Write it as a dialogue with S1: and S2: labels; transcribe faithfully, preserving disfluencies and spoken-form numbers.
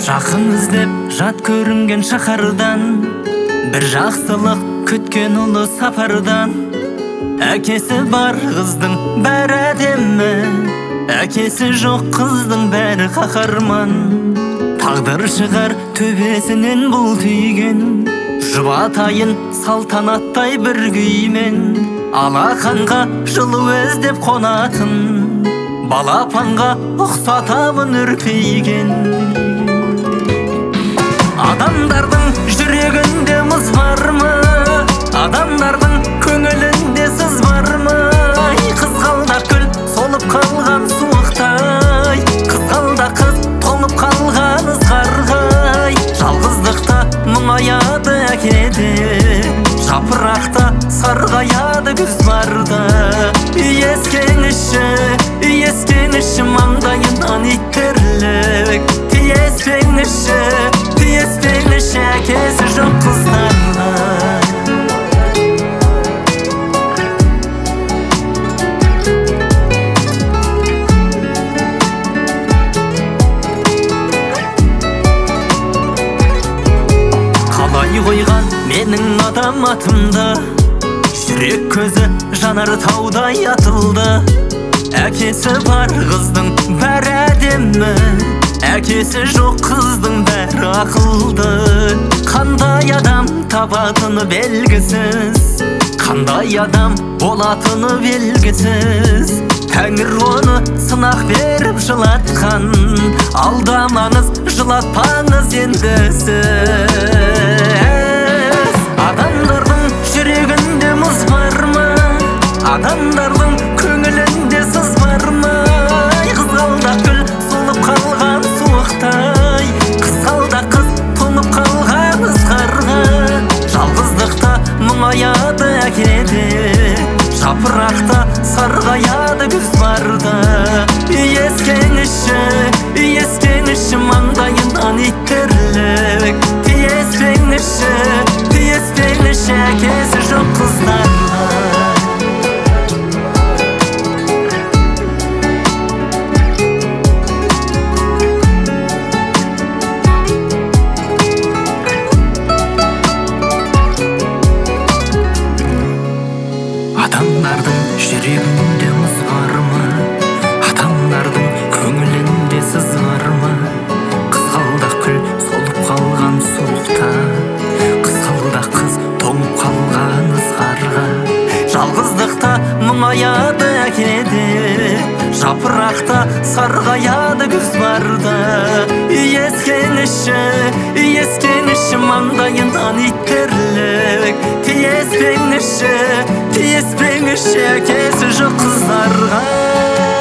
S1: Жақын іздеп жат көрінген шаһардан, бір жақсылық күткен ұлы сапардан. Әкесі бар қыздың бәрі әдемі, әкесі жоқ қыздың бәрі қаһарман. Тағдыр шығар төбесінен бұл түйген, жұбатайын салтанаттай бір күймен. Алақанға жылу іздеп қонатын, балапанға ұқсатамын үрпейген. Адамдардың жүрегінде мұз бар ма? Адамдардың көңілінде сыз бар ма? Қызғалдақ гүл солып қалған суықтай, қызғалдақ қыз тоңып қалған ызғарғай. Жалғыздықта мұңаяды әкеде, жапырақта сарғаяды күз барда. Иескеніші, иескеніші маңдайынан иттерлік. Тиеспеңіші, тиеспеңіші әкесі жоқ қыздарға. Қалай қойған менің адам атымда, жүрек көзі жанар таудай атылды. Әкесі бар қыздың бәрі әдемі, әкесі жоқ қыздың бәрі ақылды. Қандай адам табатыны белгісіз, қандай адам болатыны белгісіз. Тәңір оны сынақ беріп жылатқан, алдамаңыз жылатпаңыз енді сіз. Адамдардың жүрегінде мұз бар ма? Адамдардың көңілінде сыз бар ма? Қызғалдақ гүл солып қалған суықтай, қызғалдақ қыз тоңып қалған ызғарға. Жалғыздықта мұңаяды әкеде, жапырақта сарғаяды күз барда. Иескеніші, иескеніші маңдайынан иттерлік. Тиеспеңіші, тиеспеңіші әкесі жоқ қыздарға. Адамдардың жүрегінде мұз бар ма? Адамдардың көңілінде сыз бар ма? Қызғалдақ гүл солып қалған суықта, қызғалдақ қыз тоңып қалған ызғарға. Жалғыздықта мұңаяды әкеде, жапырақта сарғаяды күз барда. Иескеніші, иескеніші маңдайынан иттерлік. Тиеспеңіші, тиеспеңіші әкесі жоқ қыздарға.